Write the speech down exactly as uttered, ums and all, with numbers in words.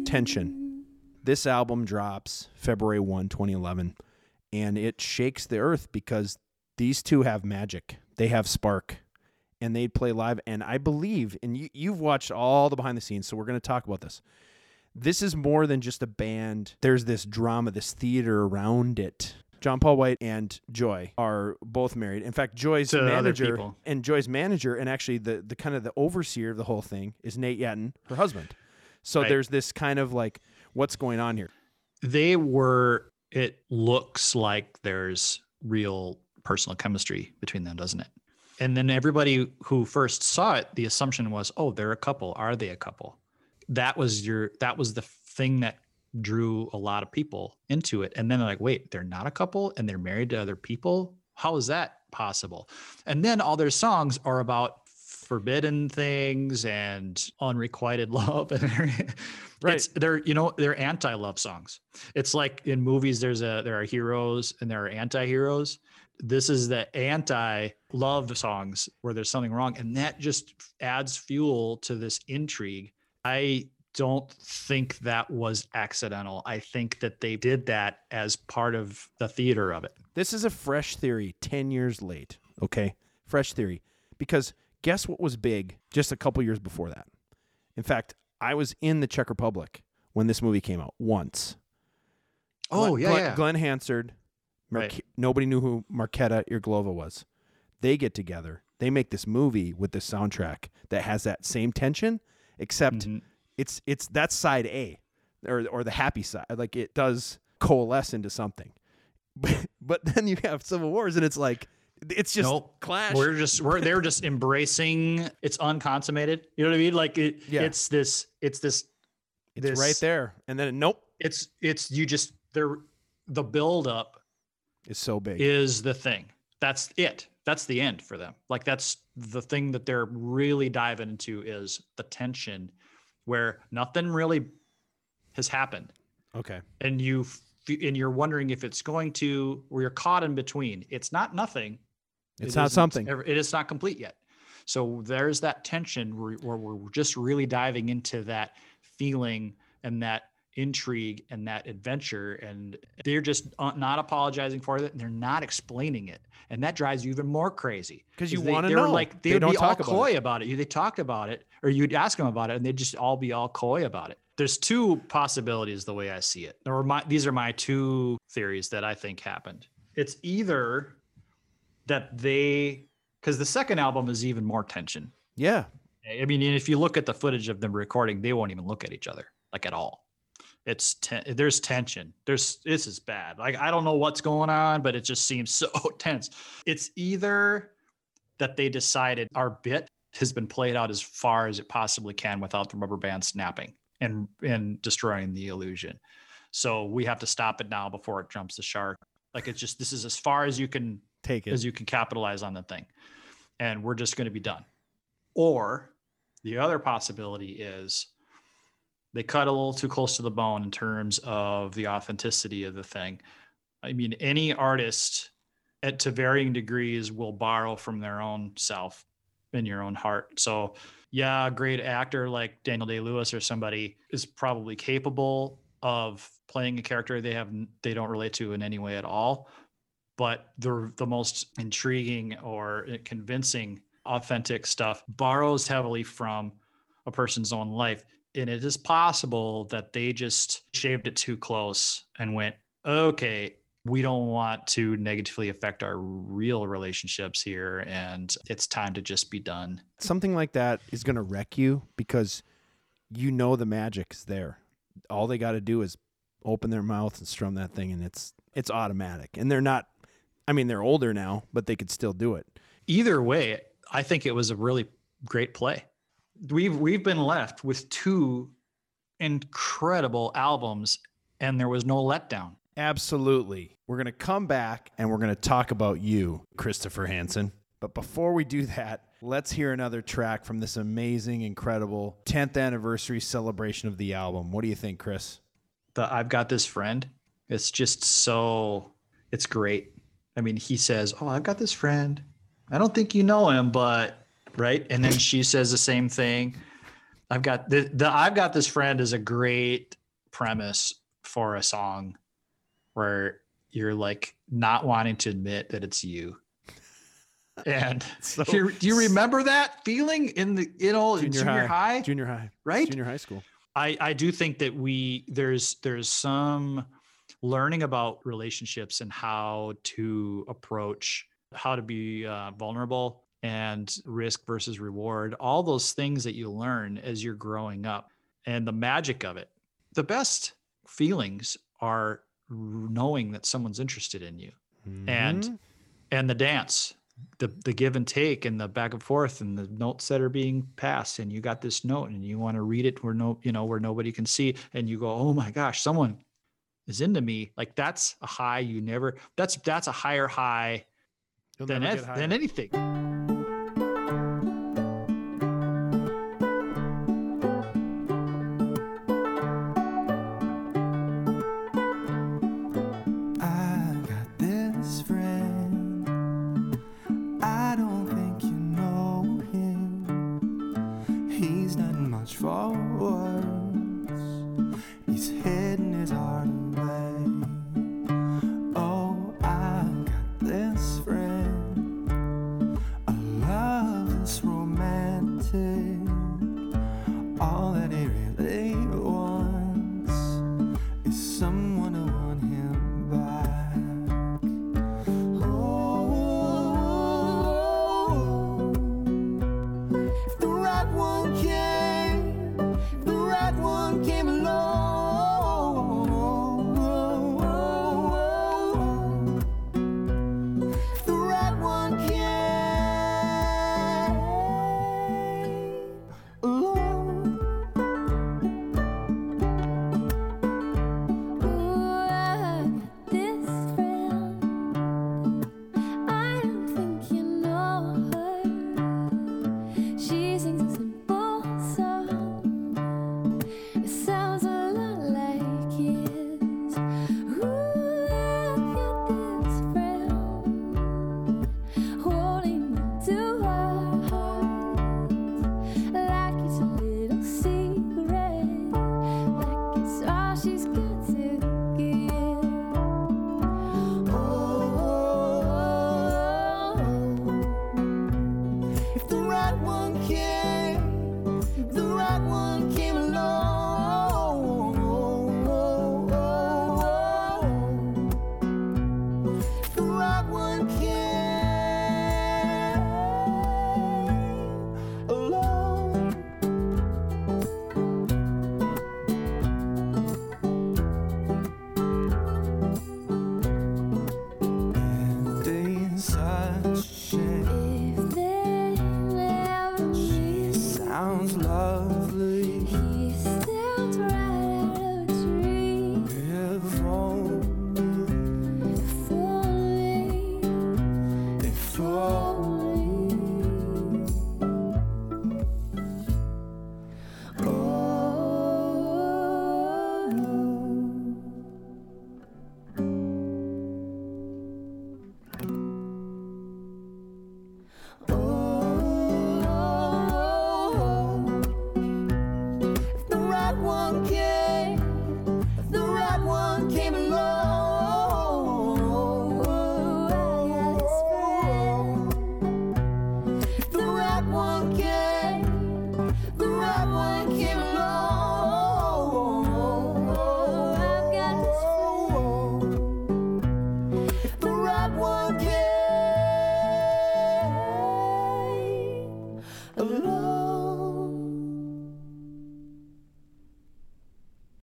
Tension. This album drops February first, twenty eleven, and it shakes the earth because these two have magic. They have spark, and they'd play live. And I believe, and you, you've watched all the behind the scenes, so we're going to talk about this. This is more than just a band. There's this drama, this theater around it. John Paul White and Joy are both married. In fact, Joy's to manager and Joy's manager, and actually the, the kind of the overseer of the whole thing is Nate Yetton, her husband. So right. there's this kind of like, what's going on here? They were, it looks like there's real personal chemistry between them, doesn't it? And then everybody who first saw it, the assumption was, oh, they're a couple. Are they a couple? That was your, that was the thing that drew a lot of people into it. And then they're like, wait, they're not a couple and they're married to other people? How is that possible? And then all their songs are about forbidden things and unrequited love. And right. It's, they're, you know, they're anti-love songs. It's like in movies, there's a, there are heroes and there are anti-heroes. This is the anti-love songs where there's something wrong. And that just adds fuel to this intrigue. I don't think that was accidental. I think that they did that as part of the theater of it. This is a fresh theory ten years late, okay? Fresh theory. Because guess what was big just a couple years before that? In fact, I was in the Czech Republic when this movie came out once. Oh, Glenn, yeah, Glenn, yeah. Glenn Hansard. Mar- Right. Nobody knew who Marketa Irglova was. They get together. They make this movie with this soundtrack that has that same tension, except mm-hmm. it's it's that's side A, or or the happy side. Like it does coalesce into something. But, but then you have Civil Wars, and it's like it's just nope. clash. We're just we're they're just embracing it's unconsummated. You know what I mean? Like it. Yeah. It's this. It's this. It's this, right there, and then nope. It's it's you just they're the build up. Is so big. Is the thing. That's it. That's the end for them. Like that's the thing that they're really diving into is the tension where nothing really has happened. Okay. And you and you're wondering if it's going to, or you're caught in between. It's not nothing. It's it not something. It is not complete yet. So there's that tension where, where we're just really diving into that feeling and that intrigue and that adventure, and they're just not apologizing for it and they're not explaining it, and that drives you even more crazy because you they, want to they know. Were like they, they would don't be all talk coy about it. about it. They talked about it, or you'd ask them about it, and they'd just all be all coy about it. There's two possibilities the way I see it, or my these are my two theories that I think happened. It's either that they, because the second album is even more tension. Yeah, I mean, if you look at the footage of them recording, they won't even look at each other like at all. It's ten, there's tension. There's this is bad. Like I don't know what's going on, but it just seems so tense. It's either that they decided our bit has been played out as far as it possibly can without the rubber band snapping and and destroying the illusion. So we have to stop it now before it jumps the shark. Like it's just this is as far as you can take it, as you can capitalize on the thing, and we're just going to be done. Or the other possibility is they cut a little too close to the bone in terms of the authenticity of the thing. I mean, any artist at to varying degrees will borrow from their own self in your own heart. So yeah, a great actor like Daniel Day-Lewis or somebody is probably capable of playing a character they have, they don't relate to in any way at all. But the, the most intriguing or convincing authentic stuff borrows heavily from a person's own life. And it is possible that they just shaved it too close and went, okay, we don't want to negatively affect our real relationships here, and it's time to just be done. Something like that is going to wreck you because you know the magic's there. All they got to do is open their mouth and strum that thing, and it's it's automatic. And they're not, I mean, they're older now, but they could still do it. Either way, I think it was a really great play. We've we've been left with two incredible albums, and there was no letdown. Absolutely. We're going to come back, and we're going to talk about you, Christopher Hansen. But before we do that, let's hear another track from this amazing, incredible tenth anniversary celebration of the album. What do you think, Chris? The I've Got This Friend. It's just so, it's great. I mean, he says, oh, I've got this friend. I don't think you know him, but... right. And then she says the same thing. I've got the, the I've got this friend is a great premise for a song where you're like not wanting to admit that it's you. And So- you, do you remember that feeling in the, you know, in Junior junior high, high. Junior high. right? Junior high school. I, I do think that we, there's, there's some learning about relationships and how to approach, how to be uh, vulnerable and risk versus reward, all those things that you learn as you're growing up and the magic of it. The best feelings are knowing that someone's interested in you Mhm. and, and the dance, the, the give and take and the back and forth and the notes that are being passed. And you got this note and you want to read it where no, you know, where nobody can see. And you go, oh my gosh, someone is into me. Like that's a high. You never, that's, that's a higher high You'll than, never ev- get than higher. anything. I got this friend. I don't think you know him. He's not much for words. He's hidden his heart away. Oh, I got this friend. A love that's romantic. All that he really wants is someone to want him back. Oh, if the right one came, if the right one came along, if the right one came along. Ooh, I got this friend. I don't think you know her. She sings a simple song. It sounds a lot like his. Ooh, I got this friend. Holding into her heart like it's a little secret, like it's all she's got to give. Oh, if the right one came, if the right one came along, if the right one came along. And ain't such a shame. If they never meet, Sounds lovely. he steps right out of a tree. If only, If only, if only. If the right one came, if the right one came along, if the right one came, if the right one came along, I've got this if the right one came along.